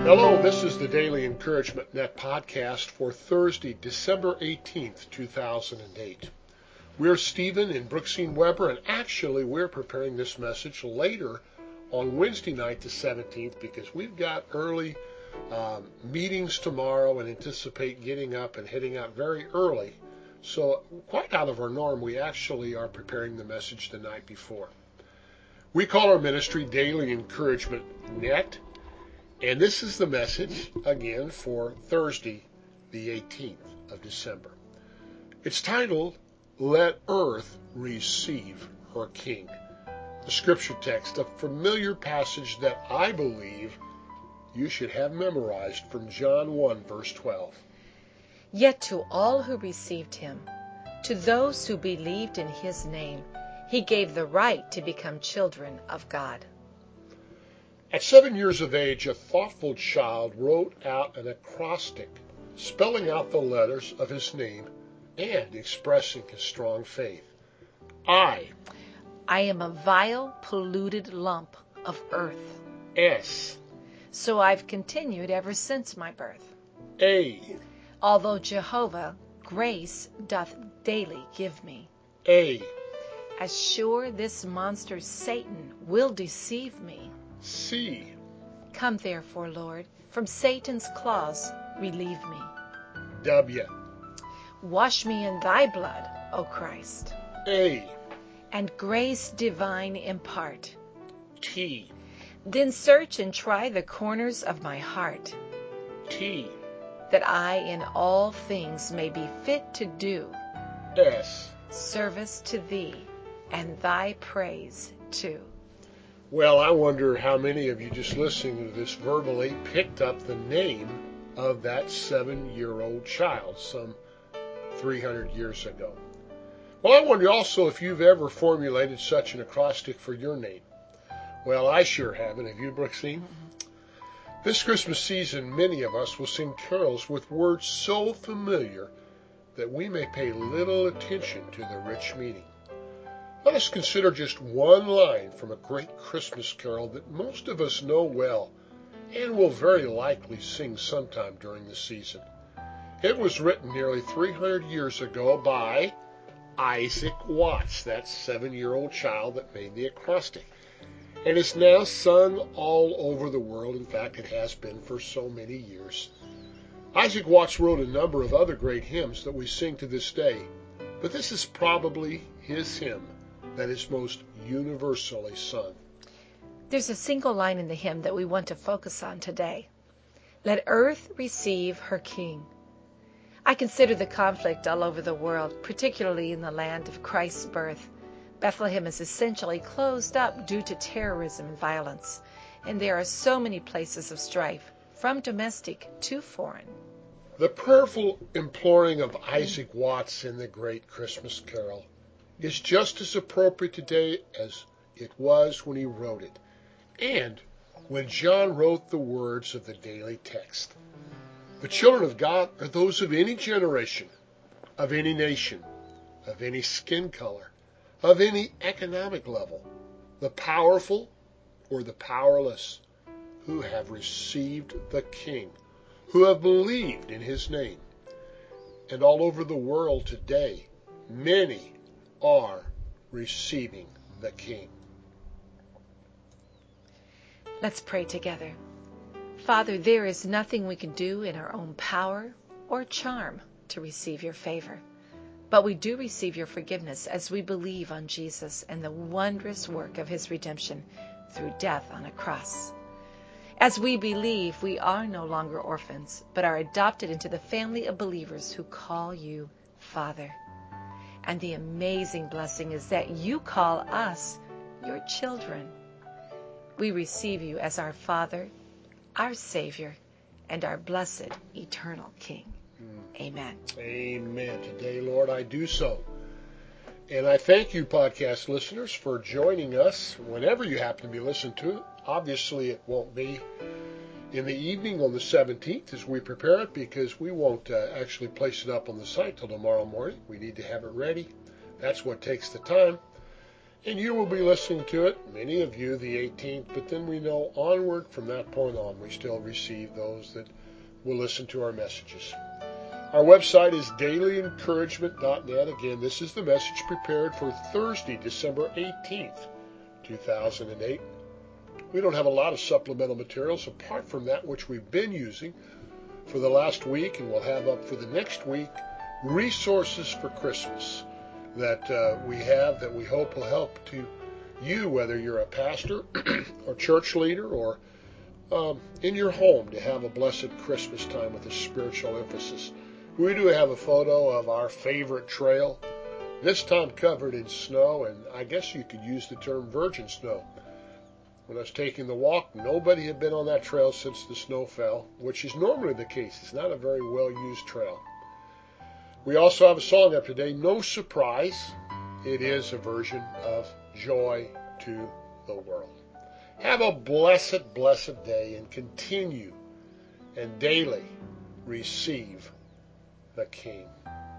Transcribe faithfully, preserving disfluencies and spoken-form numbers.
Hello, this is the Daily Encouragement Net podcast for Thursday, December eighteenth, two thousand eight. We're Stephen and Brooksine Weber, and actually we're preparing this message later on Wednesday night, the seventeenth, because we've got early um, meetings tomorrow and anticipate getting up and heading out very early. So quite out of our norm, we actually are preparing the message the night before. We call our ministry Daily Encouragement Net. And this is the message, again, for Thursday, the eighteenth of December. It's titled, Let Earth Receive Her King. The scripture text, a familiar passage that I believe you should have memorized, from John one, verse twelve. Yet to all who received him, to those who believed in his name, he gave the right to become children of God. At seven years of age, a thoughtful child wrote out an acrostic spelling out the letters of his name and expressing his strong faith. I. I am a vile, polluted lump of earth. S. So I've continued ever since my birth. A. Although Jehovah grace doth daily give me. A. As sure this monster Satan will deceive me. C. Come therefore, Lord, from Satan's claws relieve me. W. Wash me in thy blood, O Christ. A. And grace divine impart. T. Then search and try the corners of my heart. T. That I in all things may be fit to do S. service to thee and thy praise too. Well, I wonder how many of you just listening to this verbally picked up the name of that seven-year-old child some three hundred years ago. Well, I wonder also if you've ever formulated such an acrostic for your name. Well, I sure haven't. Have you, Brooksine? Mm-hmm. This Christmas season, many of us will sing carols with words so familiar that we may pay little attention to the rich meaning. Let us consider just one line from a great Christmas carol that most of us know well and will very likely sing sometime during the season. It was written nearly three hundred years ago by Isaac Watts, that seven-year-old child that made the acrostic, and is now sung all over the world. In fact, it has been for so many years. Isaac Watts wrote a number of other great hymns that we sing to this day, but this is probably his hymn that is most universally sung. There's a single line in the hymn that we want to focus on today. Let earth receive her king. I consider the conflict all over the world, particularly in the land of Christ's birth. Bethlehem is essentially closed up due to terrorism and violence, and there are so many places of strife, from domestic to foreign. The prayerful imploring of Isaac Watts in the great Christmas carol is just as appropriate today as it was when he wrote it, and when John wrote the words of the daily text. The children of God are those of any generation, of any nation, of any skin color, of any economic level, the powerful or the powerless, who have received the King, who have believed in his name. And all over the world today, many are receiving the King. Let's pray together. Father, there is nothing we can do in our own power or charm to receive your favor, but we do receive your forgiveness as we believe on Jesus and the wondrous work of his redemption through death on a cross. As we believe, we are no longer orphans, but are adopted into the family of believers who call you Father. And the amazing blessing is that you call us your children. We receive you as our Father, our Savior, and our blessed eternal King. Mm. Amen. Amen. Today, Lord, I do so. And I thank you, podcast listeners, for joining us whenever you happen to be listening to it. Obviously, it won't be in the evening on the seventeenth as we prepare it, because we won't uh, actually place it up on the site till tomorrow morning. We need to have it ready. That's what takes the time. And you will be listening to it, many of you, the eighteenth, but then we know onward from that point on, we still receive those that will listen to our messages. Our website is daily encouragement dot net. Again, this is the message prepared for Thursday, December eighteenth, two thousand eight. We don't have a lot of supplemental materials apart from that which we've been using for the last week, and we'll have up for the next week resources for Christmas that uh, we have that we hope will help to you, whether you're a pastor or church leader or um, in your home, to have a blessed Christmas time with a spiritual emphasis. We do have a photo of our favorite trail, this time covered in snow, and I guess you could use the term virgin snow. When I was taking the walk, nobody had been on that trail since the snow fell, which is normally the case. It's not a very well-used trail. We also have a song up today, No Surprise. It is a version of Joy to the World. Have a blessed, blessed day, and continue and daily receive the King.